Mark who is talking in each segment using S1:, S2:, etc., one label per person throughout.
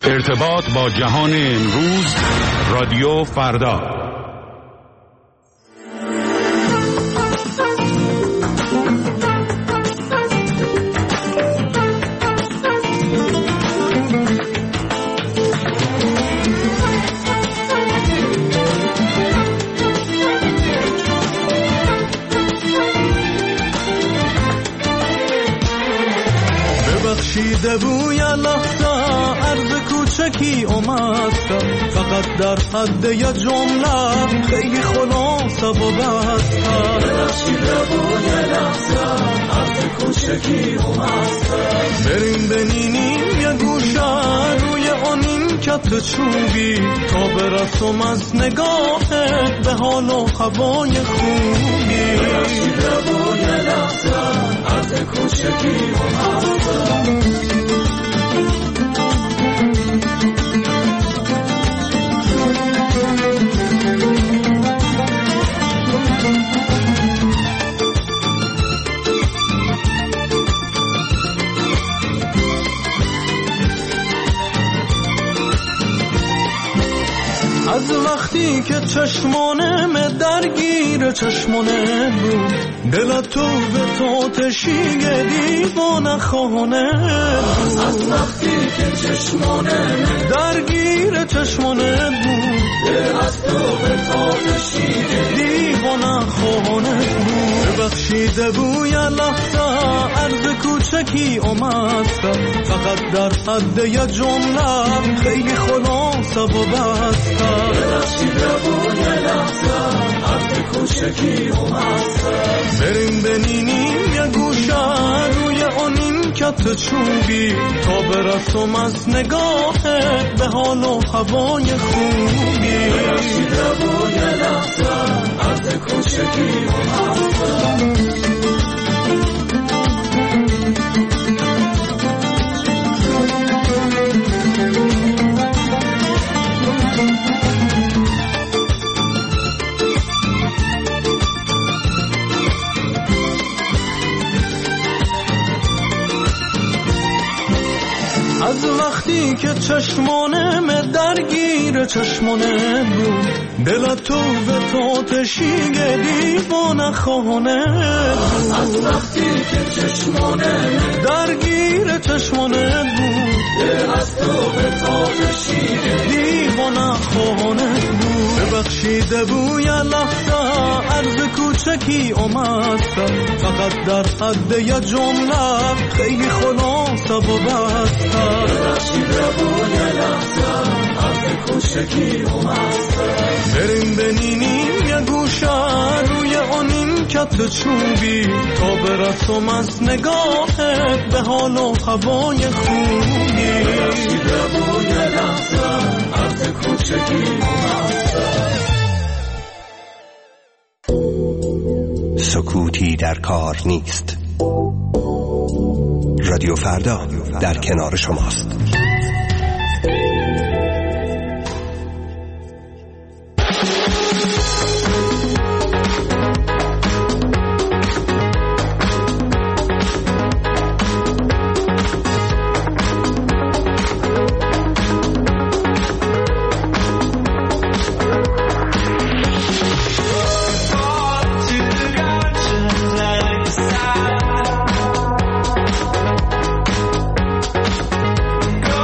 S1: ارتباط با جهان امروز، رادیو فردا.
S2: ببخشیده بوی لحظه عرض کوچکی اومدم، فقط در حد یه جمله خیلی خلاصه و بستم. ببخشیده بوی لحظه عرض کوچکی اومدم، بریم بنینیم یه گوشه روی آنین کت چوبی، تا برسم از نگاهت به حال و هوای خوبی. ببخشیده بوی لحظه عرض کوچکی اومدم. از وقتی که چشمانم درگیر چشمانه بود، دل تو به تو تشیه دیوانه خانه. از وقتی که چشمانم درگیر چشمانه بود، دل از تو به تو تشیه دیوانه خانه بود. ببخشیده بوی لحظه عرض کوچکی اومدم، فقط در حد یه جمله خیلی خلاصه و بستم. ببخشیده بوی لحظه عرض کوچکی اومدم، بریم بنینیم یه گوشه روی آنین کت چوبی، تا برسم از نگاهت به حال و هوای خوبی. ببخشیده بوی لحظه عرض کوچکی اومدم. از وقتی که چشمانم درگیر چشمانه بود، دل تو به تو تشیه دیوانه خانه بود. از وقتی که چشمانم درگیر چشمانه بود، دل از تو به تو تشیه دیوانه خانه بود. ببخشیده بوی لحظه عرض کوچکی اومدم، فقط در حد یه جمله خیلی خلاصه و بستم. ببخشیده بوی لحظه عرض کوچکی اومدم، بریم بنینیم یه گوشه روی آنین کت چوبی، تا برسم از نگاهت به حال و هوای خوبی. ببخشیده بوی لحظه عرض کوچکی اومدم.
S3: سکوتی در کار نیست. رادیو فردا در کنار شماست.
S2: Go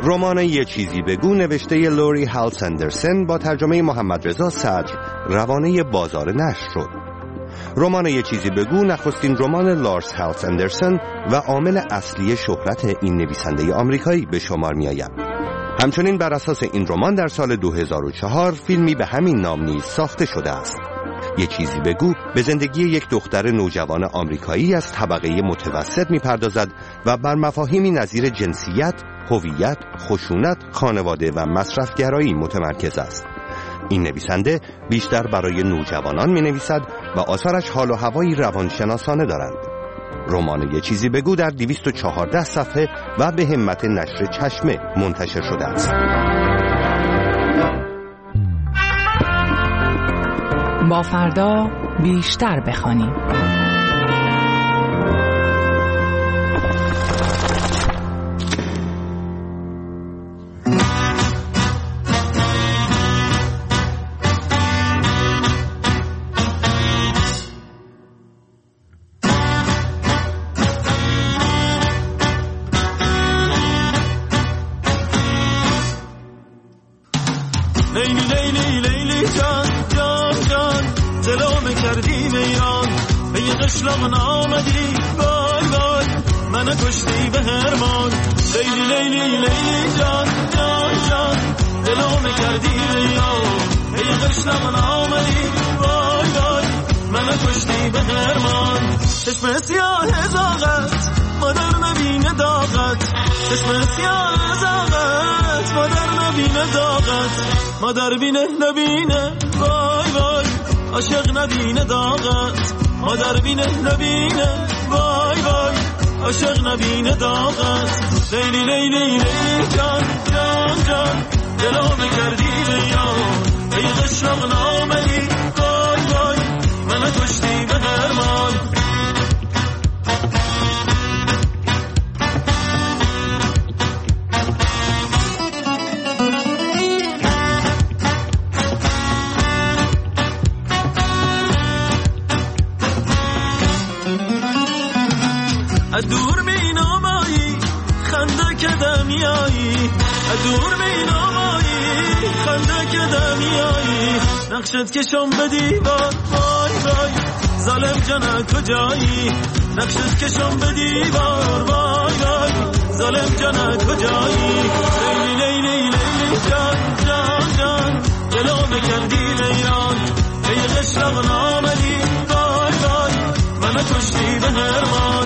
S3: رمان یه چیزی بگو نوشته لوری هالس اندرسن با ترجمه محمد رضا صدر روانه بازار نشر شد. رمان یه چیزی بگو نخستین رمان لارس هالس اندرسن و عامل اصلی شهرت این نویسنده آمریکایی به شمار می آید. همچنین بر اساس این رمان در سال 2004 فیلمی به همین نام نیز ساخته شده است. یه چیزی بگو به زندگی یک دختر نوجوان آمریکایی از طبقه متوسط می‌پردازد و بر مفاهیمی نظیر جنسیت، هویت، خشونت، خانواده و مصرفگرایی متمرکز است. این نویسنده بیشتر برای نوجوانان می‌نویسد و آثارش حال و هوایی روانشناسانه دارند. رمان یه چیزی بگو در 214 صفحه و به همت نشر چشمه منتشر شده است.
S4: با فردا بیشتر بخوانیم.
S2: لیلی لیلی لیلی جان جان جان دلم کردی میران به یه قشلاق آمدی وای وای منو کشتی به هرمان لیلی لیلی لیلی جان جان جان دلم کردی میران به یه قشلاق آمدی وای وای منو کشتی به هرمان چشم سیاه زاغت مادر نبینه داغت چشم سیاه زاغت مادر نبینه داغت مادر بینه نبینه وای وای عاشق نبینه داغت مادر بینه نبینه وای وای عاشق نبینه داغت لیلی لیلی لیلی جان جان جان دلم کردی بیان ای قشلاق نامدی وای وای منو کشتی به هرمان دور مینامایی خنده که دمیایی دور مینامایی خنده که دمیایی نقشت کشم به دیوار وای وای ظالم جنه کجایی نقشت کشم به دیوار وای وای ظالم جنه کجایی لیلی لیلی لیلی جان جان جان دلم کردی میران ای قشلاق نامدی وای وای منو کشتی به هرمان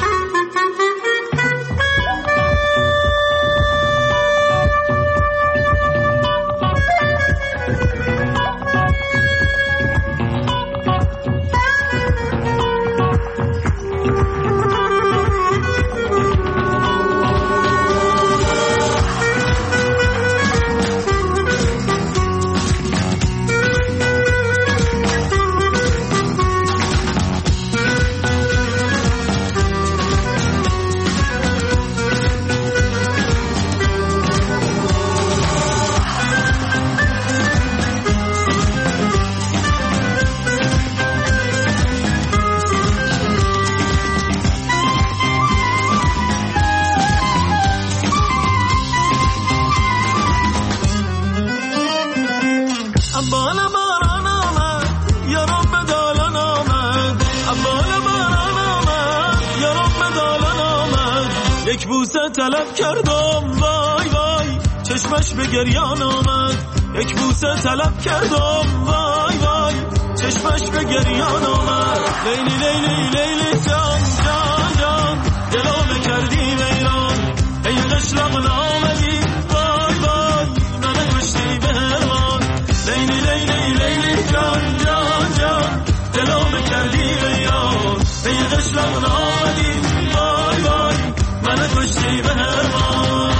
S2: یک بوسه طلب کردم وای وای چشمش به گریان آمد یک بوسه طلب کردم وای وای چشمش به گریان آمد لیلی لیلی لیلی جان جان جان دلم کردی میران ای قشلاق نامدی وای وای منو کشتی به هرمان لیلی لیلی لیلی جان جان جان دلم کردی میران ای قشلاق نامدی وای وای منو کشتی به هرمان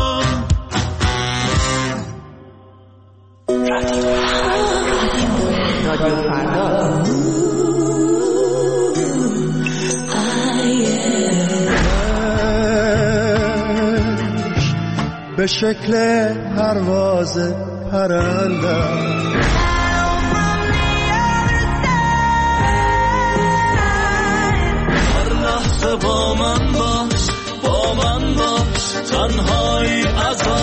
S4: رادیو فردا
S2: به شکل پرواز پرنده هر لحظه با من باش تنهایی از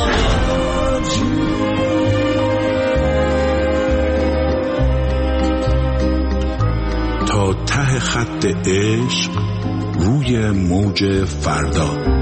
S5: خط عشق روی موج فردا.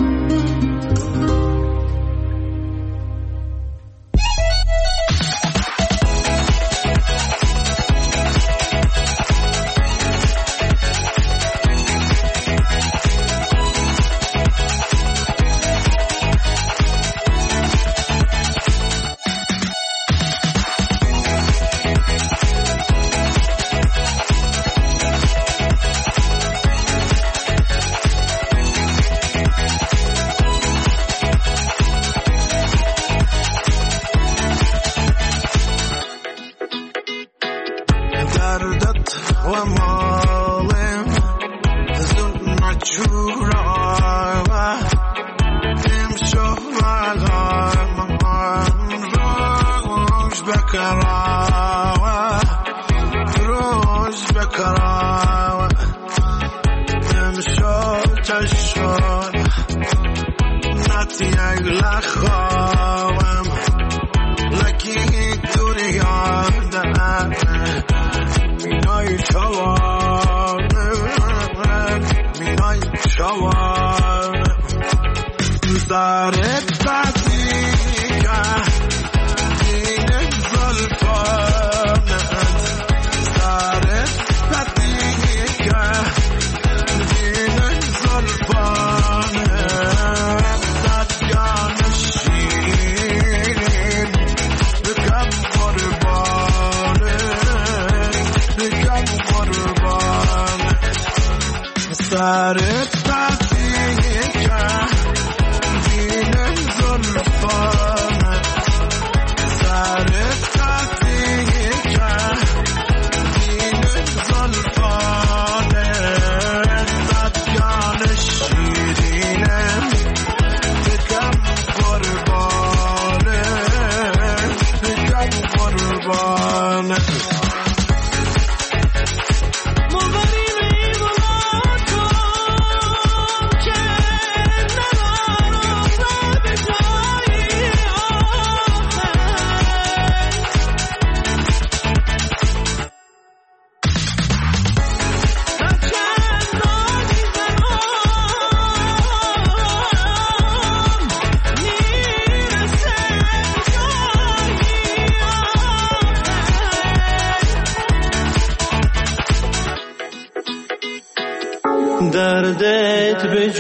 S2: دردت به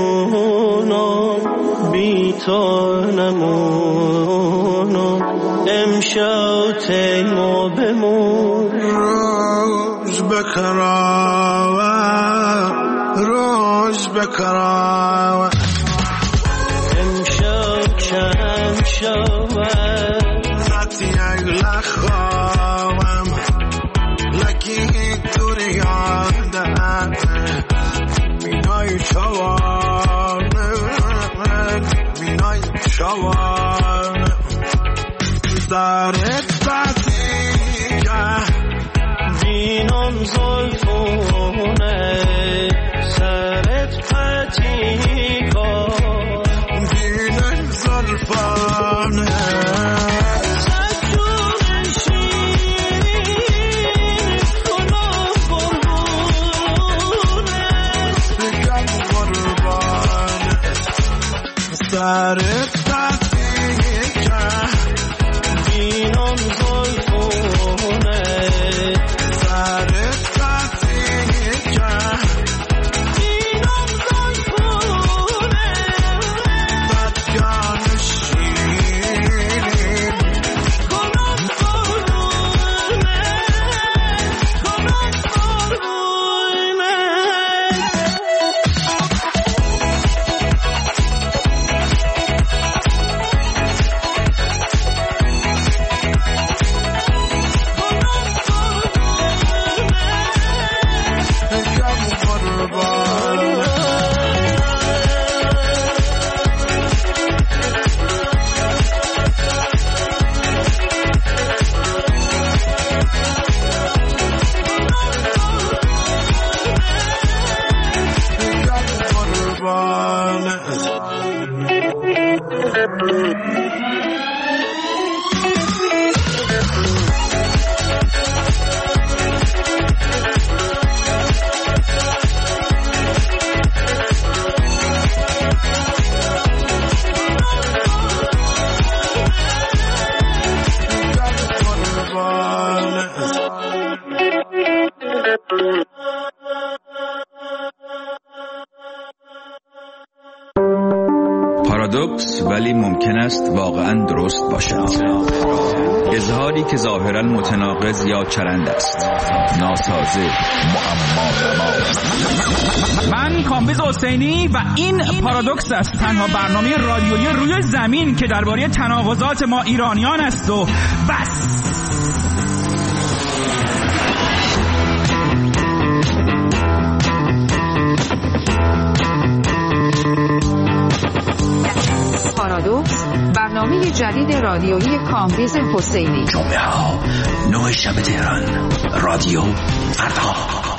S2: جونم بی تو نمونم امشب تیما بمون روز بکراوه روز بکراوه امشب چند شوه نتی اگل خواهم لکی دوری یاده مینای شوانه مینای شوانه دارت بسیگه بینم زلفونه سرت پتیگه بینم زلفانه سرت پتیگه بینم زلفونه سرت پتیگه بینم زلفونه بدگان شیرین کنم قربونه کنم قربونه
S6: پارادوکس ولی ممکن است واقعا درست باشد. اظهاری که ظاهرا متناقض یا چرند است، ناسازه، معما.
S7: من کامبیز حسینی و این پارادوکس است، تنها برنامه رادیویی روی زمین که درباره تناقضات ما ایرانیان است و بس.
S4: پارادوکس، برنامه جدید رادیویی کامبیز حسینی.
S8: جمعه ها 9 شب تهران، رادیو فردا.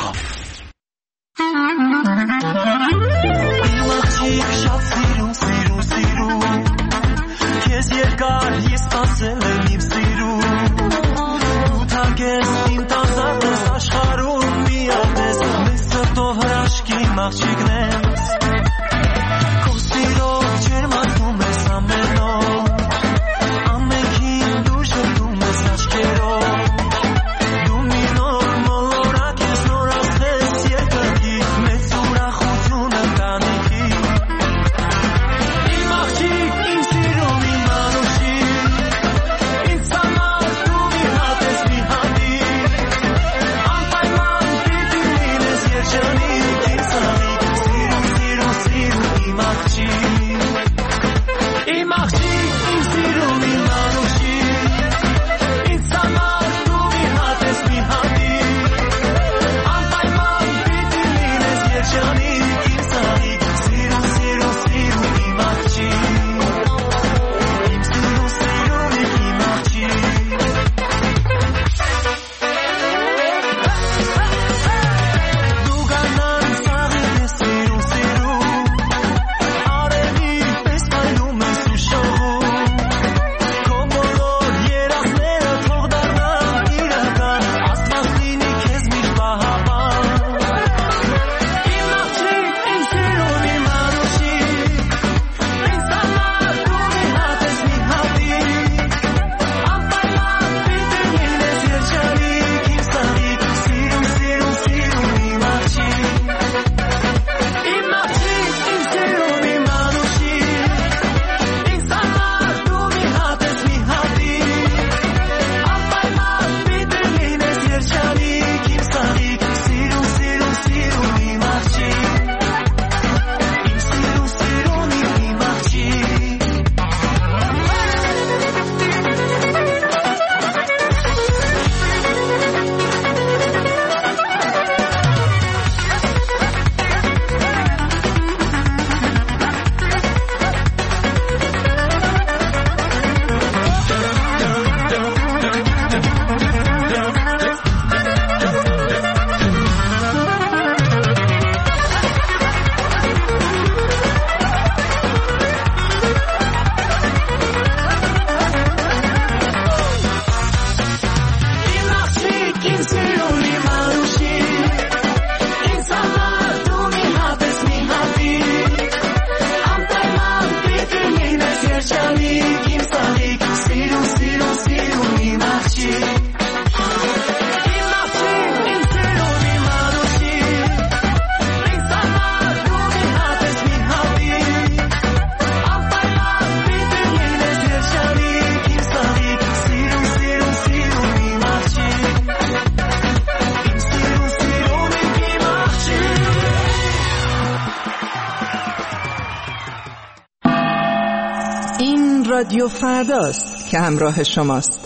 S9: رادیو فرداست که همراه شماست.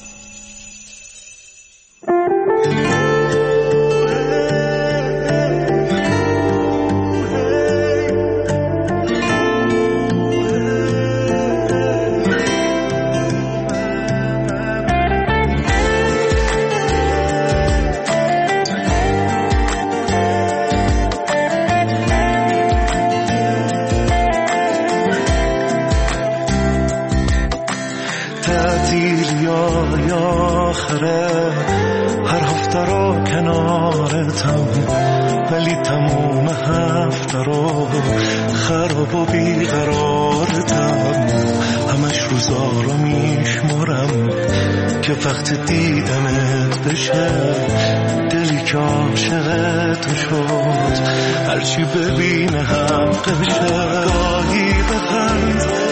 S2: هر هفته رو کنارتم، ولی تموم هفته رو خراب و بیقرارتم. همش روزا رو میشمرم که وقت دیدنت بشه، دلی که عاشقت شد هرچی ببینه حقشه. گاهی بخند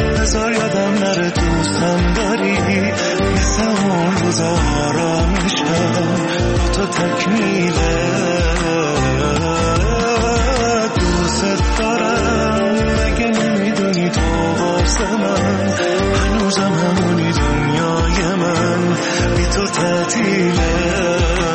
S2: من، هنوزم همونی دنیای من، بی تو تعطیله.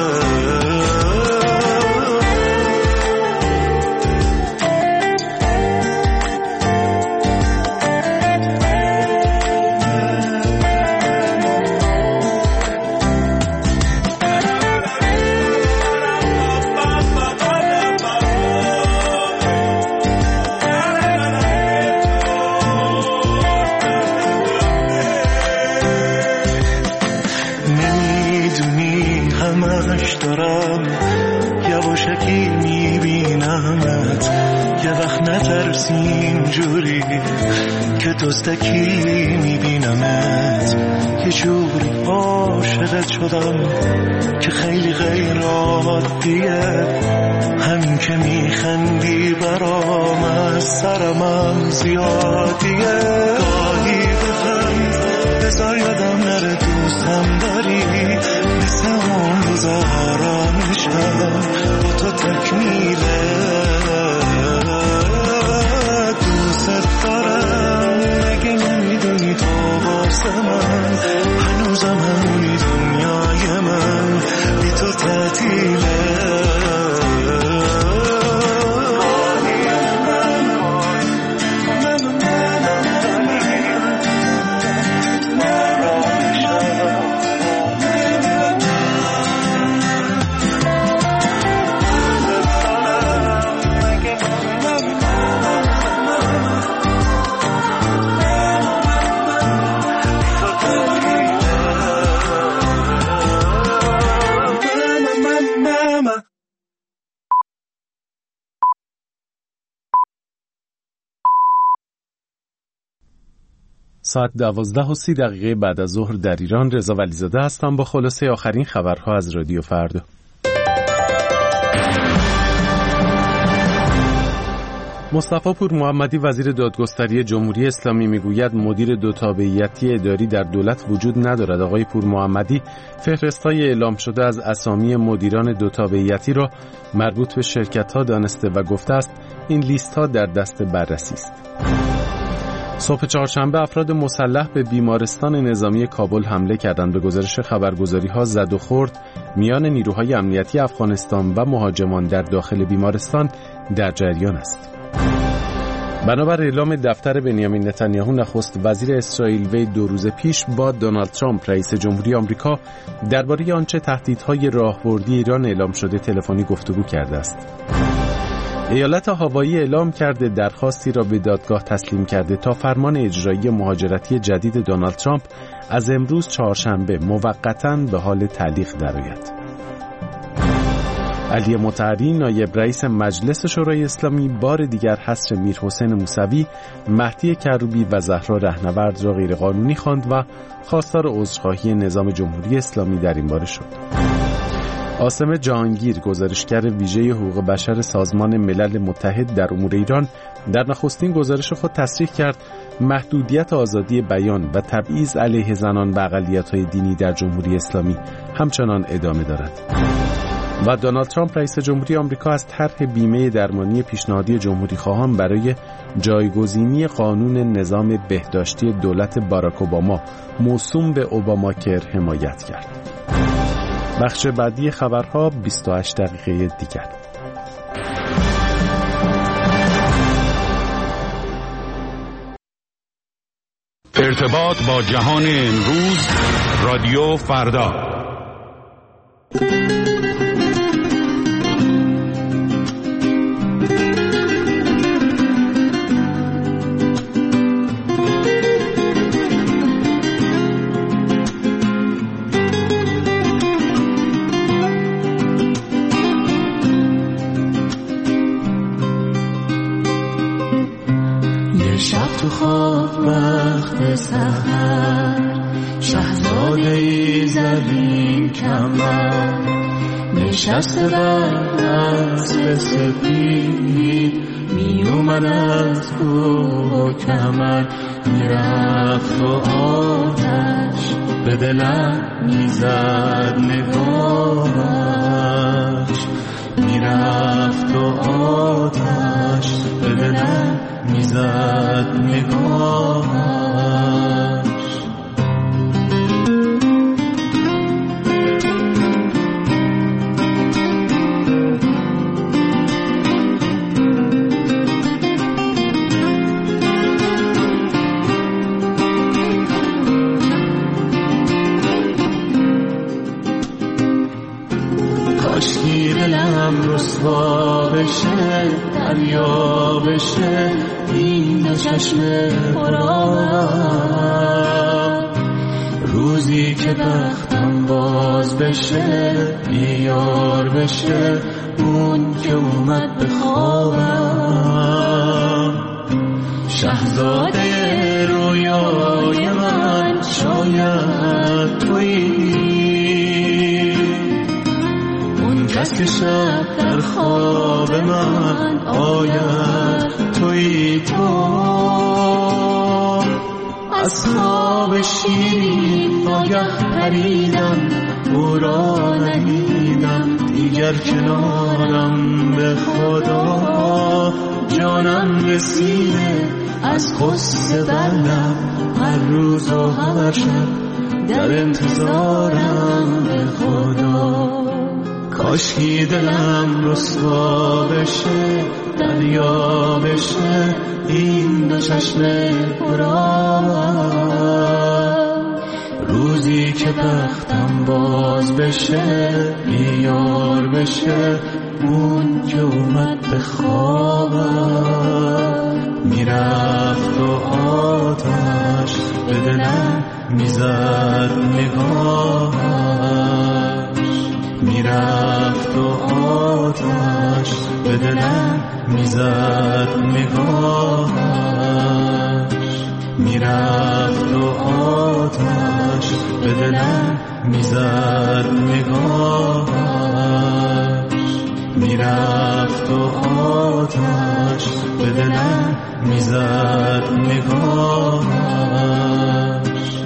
S2: دارم یواشکی میبینمت، یه وقت نترسیم جوری که دزدکی میبینمت. یه جوری عاشقت شدم که خیلی غیر عادیه، همین که میخندی برام از سرمم زیادیه. گاهی بخند بذار یادم نره دوستم داری، مثل اون روزا آرامشم با تو تکمیله. دوست دارم مگه نمیدونی تو واسه من، هنوزم همونی دنیای من، بی تو تعطیله.
S10: ساعت 12:30 بعد از ظهر در ایران. رضا ولیزاده هستم با خلاصه آخرین خبرها از رادیو فردا. مصطفی پور محمدی وزیر دادگستری جمهوری اسلامی میگوید مدیر دو تابعیتی اداری در دولت وجود ندارد. آقای پور محمدی فهرست‌های اعلام شده از اسامی مدیران دو تابعیتی را مربوط به شرکت‌ها دانسته و گفته است این لیست‌ها در دست بررسی است. صبح چهارشنبه افراد مسلح به بیمارستان نظامی کابل حمله کردند. به گزارش خبرگزاری‌ها زد و خورد میان نیروهای امنیتی افغانستان و مهاجمان در داخل بیمارستان در جریان است. بنابر اعلام دفتر بنیامین نتانیاهو نخست وزیر اسرائیل وی 2 روز پیش با دونالد ترامپ رئیس جمهوری آمریکا درباره آنچه تهدیدهای راهبردی ایران اعلام شده تلفنی گفتگو کرده است. ایالت هاوایی اعلام کرده درخواستی را به دادگاه تسلیم کرده تا فرمان اجرایی مهاجرتی جدید دونالد ترامپ از امروز چهارشنبه موقتاً به حال تعلیق درآید. علی مطهری نایب رئیس مجلس شورای اسلامی بار دیگر حذف میرحسین موسوی، مهدی کروبی و زهرا رهنورد را غیرقانونی خواند و خواستار عذرخواهی نظام جمهوری اسلامی در این باره شد. عاصم جهانگیر گزارشگر ویژه حقوق بشر سازمان ملل متحد در امور ایران در نخستین گزارش خود تصریح کرد محدودیت آزادی بیان و تبعیض علیه زنان و اقلیت‌های دینی در جمهوری اسلامی همچنان ادامه دارد. و دونالد ترامپ رئیس جمهوری آمریکا از طرح بیمه درمانی پیشنهادی جمهوری خواهان برای جایگزینی قانون نظام بهداشتی دولت باراک اوباما موسوم به اوباماکر حمایت کرد. بخش بعدی خبرها 28 دقیقه دیگر.
S1: ارتباط با جهان امروز، رادیو فردا.
S2: تو خواب وقت سحر شهزاده ای زمین کمر نشسته در اسب سپید می اومد از کوه و کمر میرفت و آتش به دلم میزد نگاهش میرفت و آتش به دلم میزد نگاه بشه این دو چشم پرآبم. روزی که بختم باز بشه بیار بشه اون که اومد به خوابم. شهزاده رویای من شاید تویی، اون کس که شب در خواب من آید تویی. تو از خواب شیرین ناگه پریدم، او را ندیدم دیگر کنارم. به خدا جانم رسیده از قصه دلم، هر روز و هر شب در انتظارم. به خدا کاشکی دلم رسوا بشه دریا بشه این دو چشم پرآبم. روزی که بختم باز بشه بیار بشه اون که اومد به خوابم. میرفت و آتش به دلم میزد نگاهش. میرفت و آتش به دلم میزد نگاهش. میرفت و آتش به دلم میزد نگاهش. میرفت و آتش به دلم میزد نگاهش.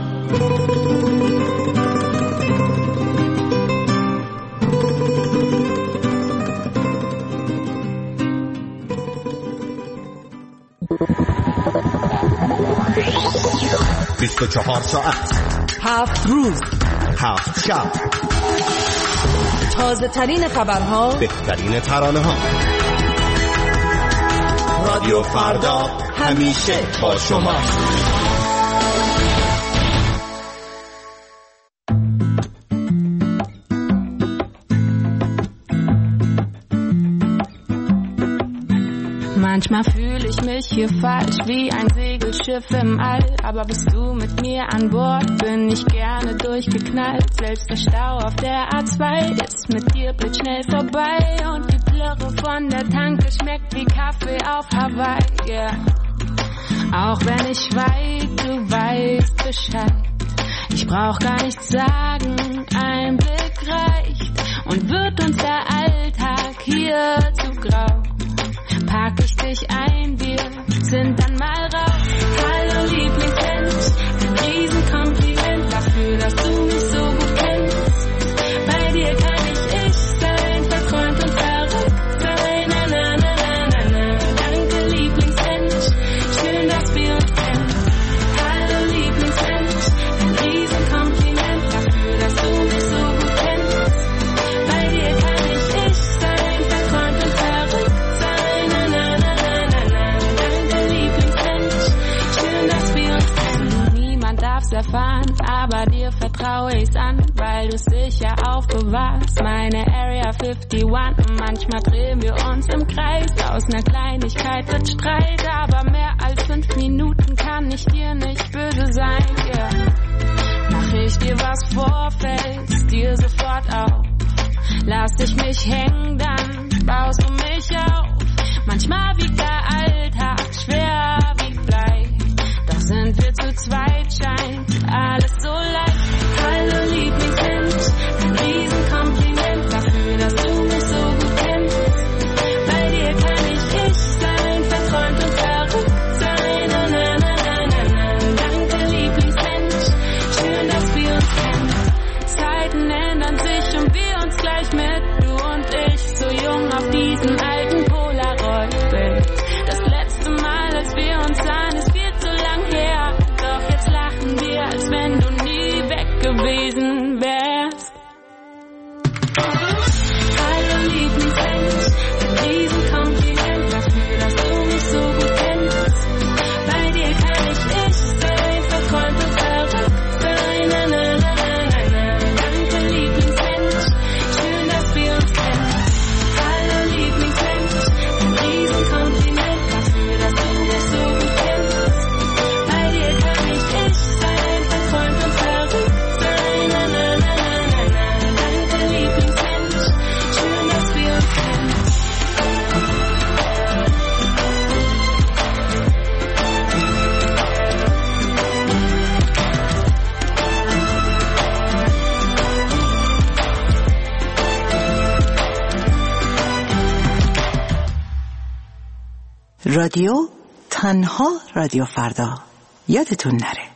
S3: بیست و 24 ساعت
S9: 7 روز
S3: 7 شب،
S9: تازه ترین خبرها،
S3: بهترین ترانه ها. رادیو فردا همیشه با شما.
S11: Manchmal fühle ich mich hier falsch wie ein Segelschiff im All. Aber bist du mit mir an Bord, bin ich gerne durchgeknallt. Selbst der Stau auf der A2 ist mit dir blitzschnell vorbei. Und die Plörre von der Tanke schmeckt wie Kaffee auf Hawaii, yeah. Auch wenn ich weiß, du weißt Bescheid. Ich brauch gar nichts sagen, ein Blick reicht. Und wird uns der Alltag hier zu grau, pack ich dich ein, wir sind dann mal raus. Hallo Lieblingsmensch, ein Riesenkompliment dafür, dass du mich so gut kennst. Bei dir kann ich sein, verträumt und verrückt sein. Na na na na na na. Danke Lieblingsmensch, schön, dass wir uns kennen. Hallo Lieblingsmensch, ein Riesenkompliment dafür, dass du mich so gut kennst. Bei dir kann ich sein, verträumt und verrückt sein. Darf's erfahren, aber dir vertraue ich's an, weil du's sicher aufbewahrst. Meine Area 51 und manchmal drehen wir uns im Kreis. Aus ner Kleinigkeit wird Streit, aber mehr als 5 Minuten kann ich dir nicht böse sein, yeah. Mach ich dir was vor, fällst dir sofort auf. Lass dich nicht hängen, dann baust du mich auf. Manchmal wiegt der Alltag schwer wie Blei, doch sind wir zu zweit, scheint alles so leicht. Hallo Lieblingsmensch, ein Riesenkompliment dafür, dass du mich so gut kennst. Bei dir kann ich sein, verträumt und verrückt sein. Na na na na na na. Danke Lieblingsmensch, schön, dass wir uns kennen. Zeiten ändern sich und wir uns gleich mit, du und ich, so jung auf diesem alten Polaroid-Bild. Das letzte Mal, als wir uns sahen, ist viel zu lang her, doch jetzt lachen wir
S9: رادیو تنها رادیو فردا. یادتون نره.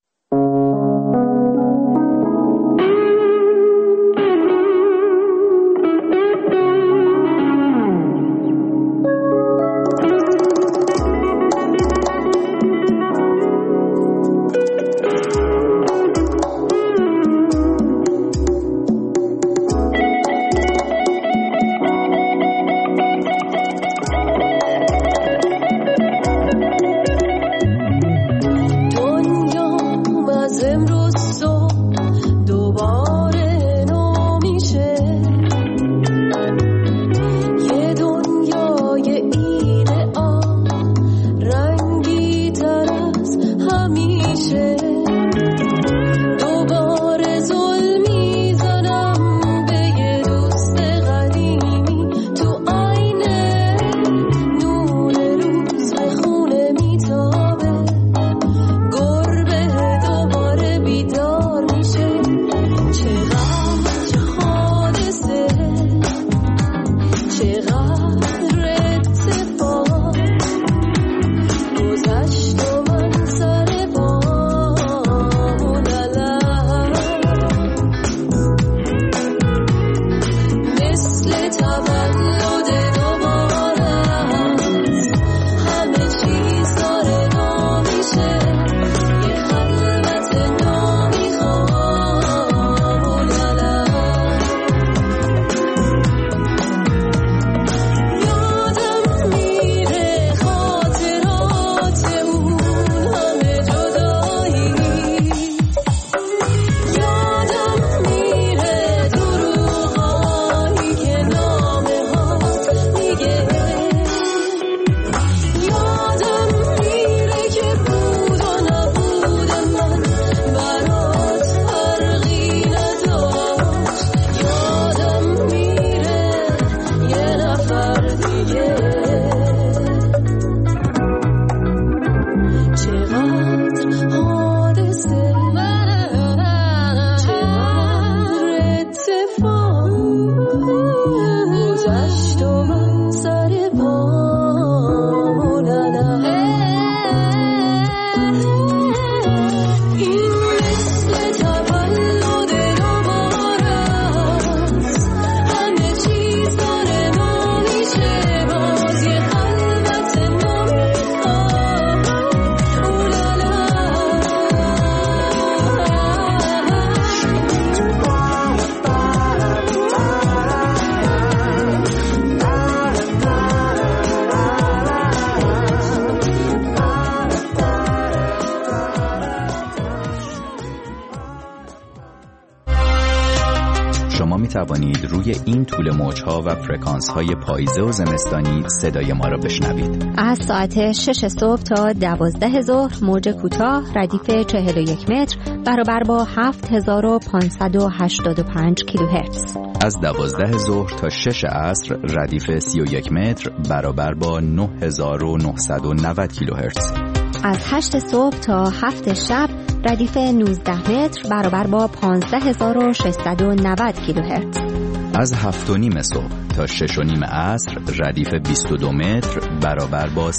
S6: توانید روی این طول موج‌ها و فرکانس‌های پاییزه و زمستانی صدای ما را بشنوید.
S12: از ساعت 6 صبح تا 12 ظهر موج کوتاه ردیف 41 متر برابر با 7585 کیلوهرتز.
S6: از 12 ظهر تا 6 عصر ردیف 31 متر برابر با 9990 کیلوهرتز.
S12: از 8 صبح تا 7 شب ردیف 19 متر برابر با 15690 کیلوهرتز.
S6: از 7:30 صبح تا 6:30 عصر ردیف 22 متر برابر با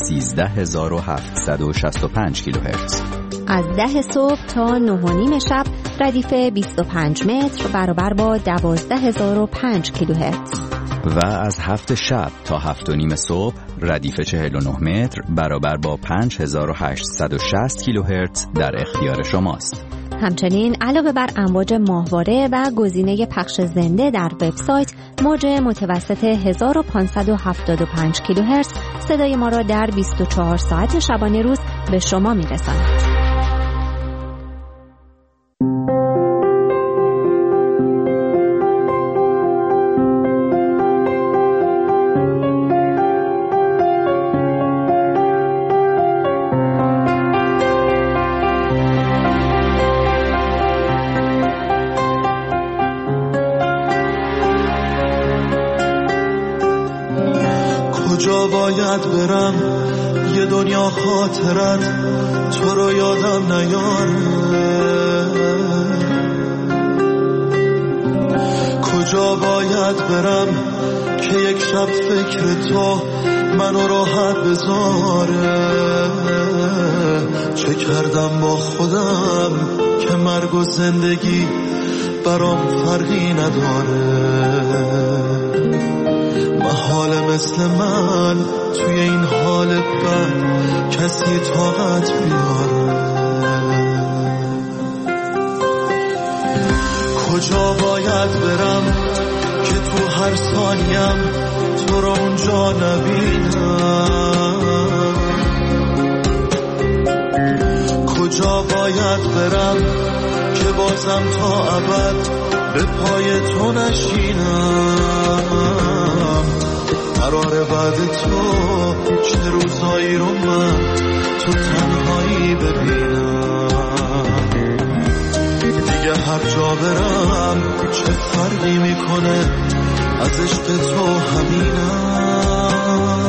S6: 13765 کیلوهرتز.
S12: از 10 صبح تا 9:30 شب ردیف 25 متر برابر با 12005 کیلوهرتز.
S6: و از 7 شب تا 7:30 صبح ردیف 49 متر برابر با 5860 کیلوهرتز در اختیار شماست.
S12: همچنین علاوه بر امواج ماهواره و گزینه پخش زنده در وبسایت، موج متوسط 1575 کیلوهرتز صدای ما را در 24 ساعت شبانه روز به شما میرساند.
S2: کجا باید برم یه دنیا خاطرت تو رو یادم نیاره، کجا باید برم که یک شب فکر تو منو راحت بذاره. چه کردم با خودم که مرگ و زندگی برام فرقی نداره. محاله مثل من توی این حال بد کسی طاقت بیاره. کجا باید برم که تو هر ثانیم تو رو اونجا نبینم؟ کجا باید برم که بازم تا ابد به پای تو نشینم؟ قراره بعد تو چه روزایی رو من تو تنهایی ببینم؟ دیگه هر جا برم چه فرقی میکنه، از عشق تو همینم.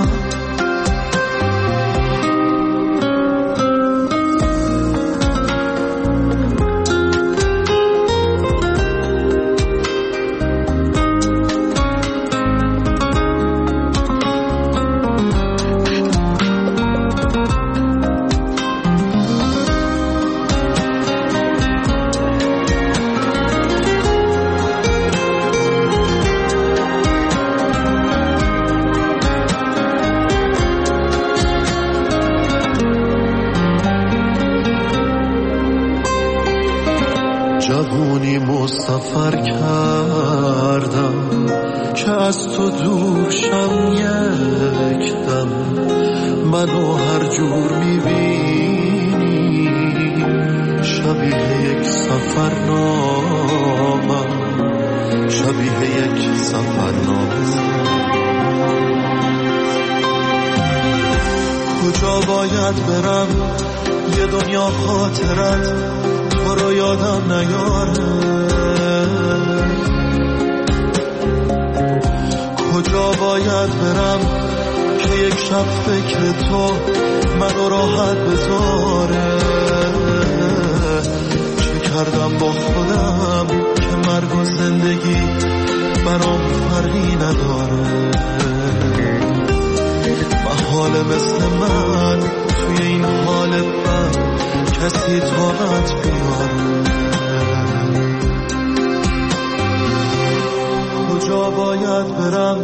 S2: سفر کردم که از تو دور شم یک دم، منو هر جور میبینی شبیه یک سفرنامه، شبیه یک سفرنامه. کجا باید برم یه دنیا خاطرت تو رو یادم نیاره؟ کجا باید برم که یک شب فکر تو منو راحت بذاره؟ چه کردم با خودم که مرگ و زندگی برام فرقی نداره؟ محاله مثل من توی این حال بد کسی طاقت بیاره. کجا باید برم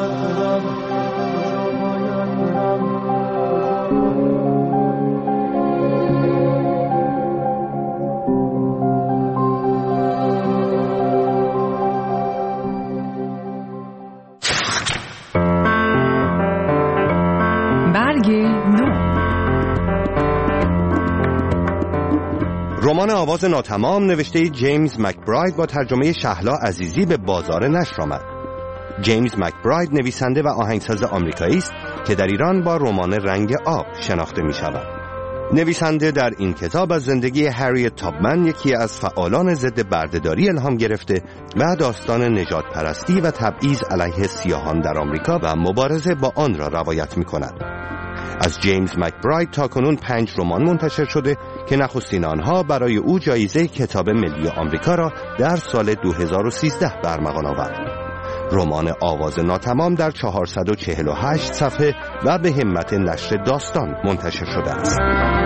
S3: رمان آواز ناتمام نوشته جیمز مکبراید با ترجمه شهلا عزیزی به بازار نشر آمد. جیمز مکبراید نویسنده و آهنگساز آمریکایی است که در ایران با رمان رنگ آب شناخته می شود. نویسنده در این کتاب از زندگی هریت تابمن، یکی از فعالان ضد بردهداری، الهام گرفته و داستان نجات پرستی و تبعیض علیه سیاهان در آمریکا و مبارزه با آن را روایت می کند. از جیمز مکبراید تاکنون 5 رمان منتشر شده که نخستین آنها برای او جایزه کتاب ملی آمریکا را در سال 2013 برمغان آورد. رمان آواز ناتمام در 448 صفحه و به همت نشر داستان منتشر شده است.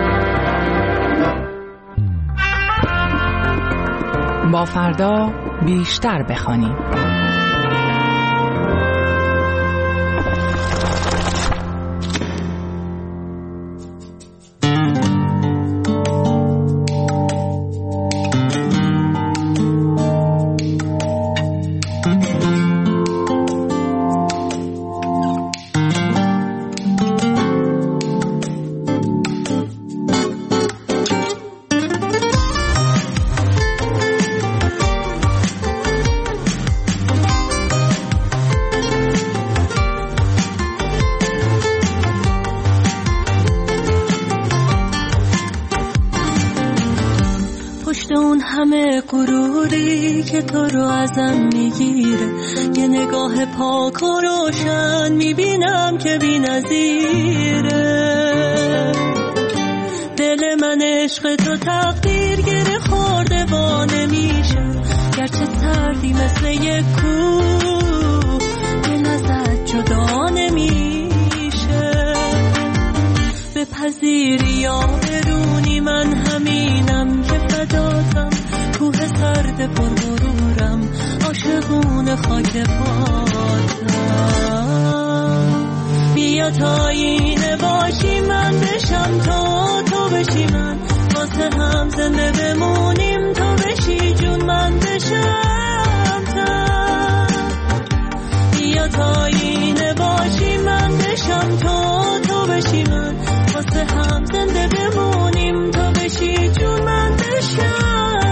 S9: با فردا بیشتر بخوانیم.
S13: همه غروری که تو رو ازم میگیره، یه نگاه پاک و روشن میبینم که بی‌نظیره. دل من عشق تو تقدیر گره خورده و نمیشه، گرچه سردی مثل یک کوه دل ازت جدا نمیشه. پذیری یا برونی من همینم که فداتم کوه سرد پرغرورم عاشقون خاک پاتم بیا تا اینه باشی من بشم تو بشی من واسه هم زنده بمونیم تو بشی جون من بشم بیا تا اینه باشی من بشم تو بشی من واسه هم زنده بمونیم تو بشی جون من بشم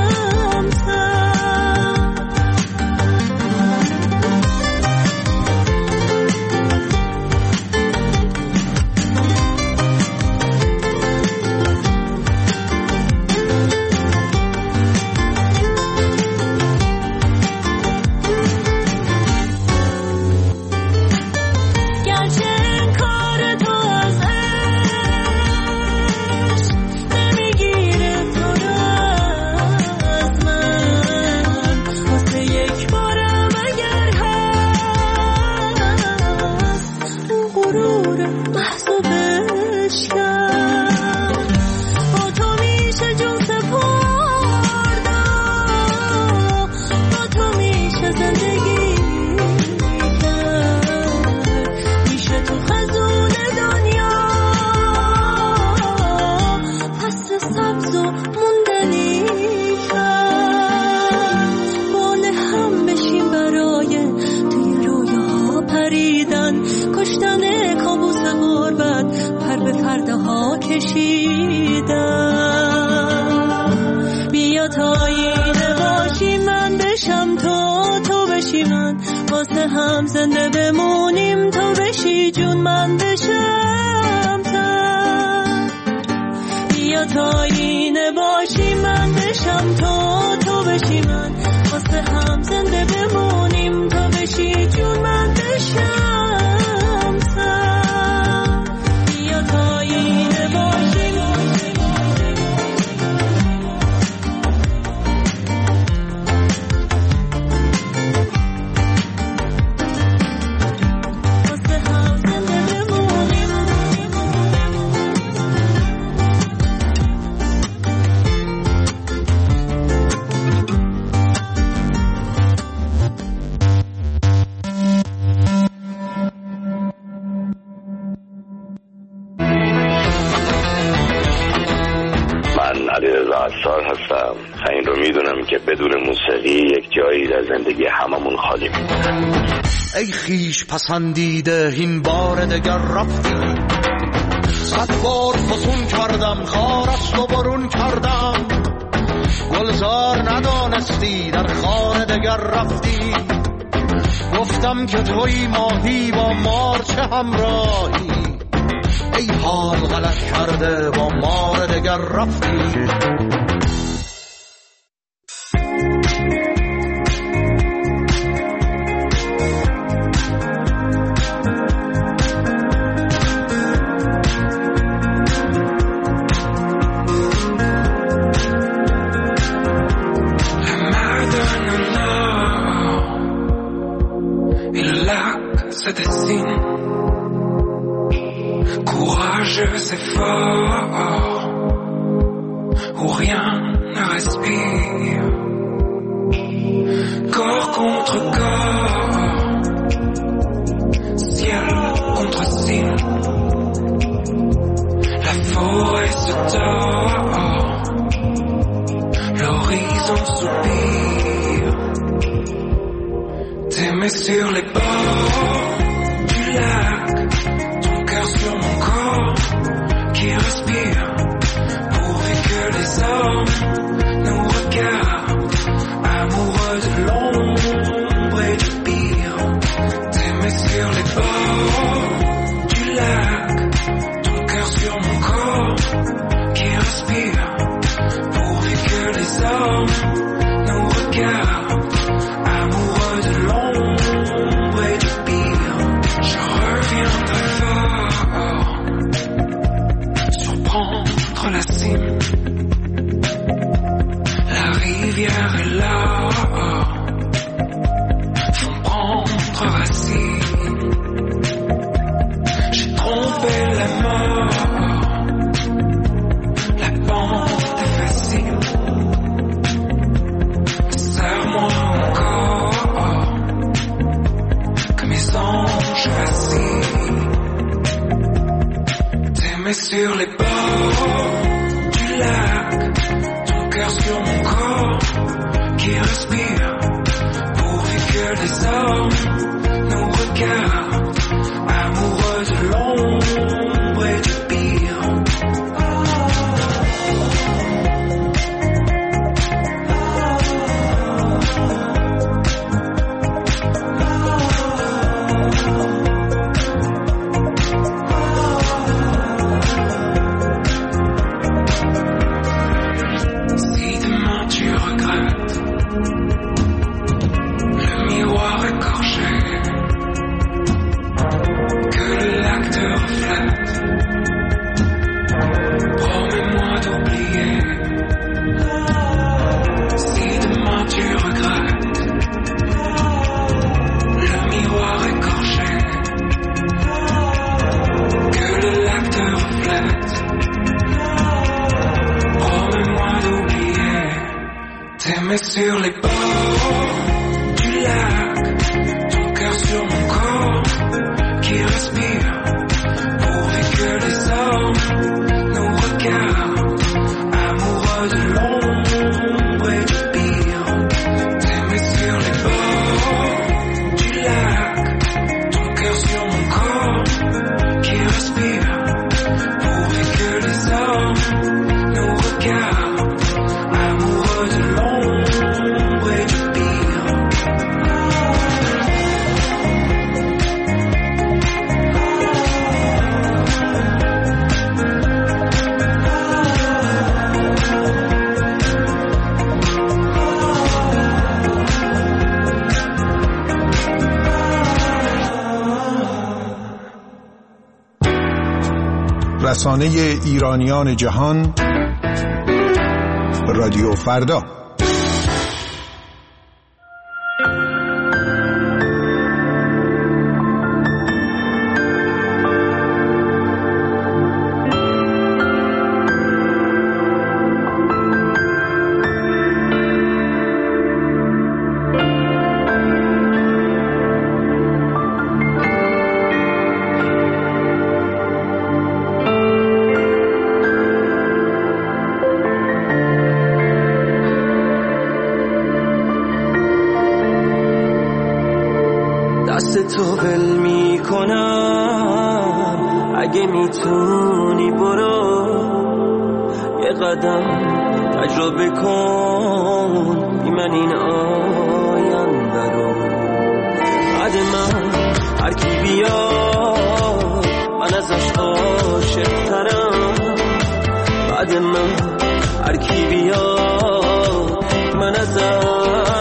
S13: بیا تا اینه باشی من بشم تو بشی من واسه هم زنده بمونیم تو بشی جون من بشم بیا تا اینه باشی من بشم تو بشی من واسه هم زنده بمونیم تو بشی جون من بشم بیا تا اینه باشی
S14: هستم. این رو میدونم که بدون موسیقی یک جایی در زندگی هممون خالی میمونه.
S15: ای خیش پسندیده این بار دگر رفتی، 100 بار فسون کردم خارست و برون کردم، گلزار ندانستی در خانه دگر رفتی، گفتم که توی ماهی با مار چه همراهی، ای حال غلط کرده با مار دگر رفتی.
S16: Se dessine, courageux et fort, où rien ne respire, corps contre corps, ciel contre ciel, la forêt se tord, l'horizon soupire, t'aimer sur les bords du lac, ton cœur sur mon corps qui respire, pourvu que les hommes nous regardent, amoureux de l'ombre et du pire. T'aimer sur les bords du lac, ton cœur sur mon corps qui respire, pourvu que les hommes nous regardent, amoureux de l'ombre et du pire. Je reviendrai fort, surprendre la cime, la rivière est là, font prendre racine. J'ai trompé la mort, qui respire pourvu que les hommes nous regardent, amoureux de l'ombre et du pire. Sur les bords du lac, ton cœur sur mon corps qui respire pourvu que les hommes nous regardent, amoureux de l'ombre et du pire. T'aimer sur les bords du lac, ton cœur sur mon corps qui respire pourvu que les hommes nous regardent, amoureux de l'ombre.
S17: رسانه ایرانیان جهان، رادیو فردا.
S13: تو ول میکنم اگه میتونی برو یه قدم تجربه کن بی من این آینده رو. بعد من هر کی بیاد من ازش عاشق‌ترم، بعد من هر کی بیاد من ازش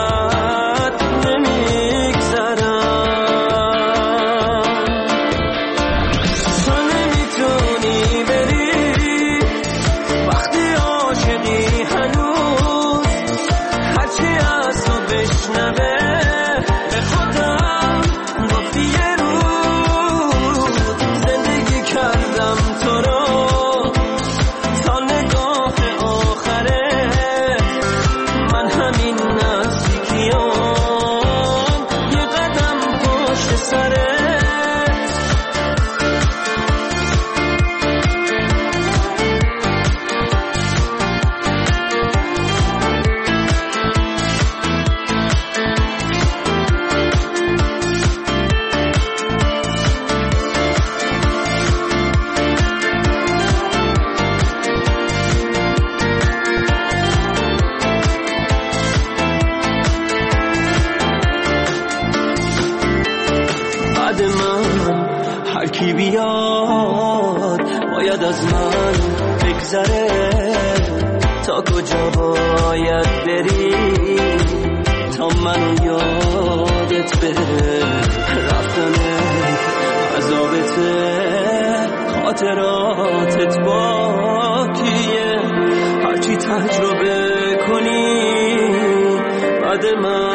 S13: کی بیاد باید از من بگذره، تا کجا باید بری تا منو یادت بره. رفتنه عذابته خاطراتت باکیه، هرچی تجربه کنی بعد من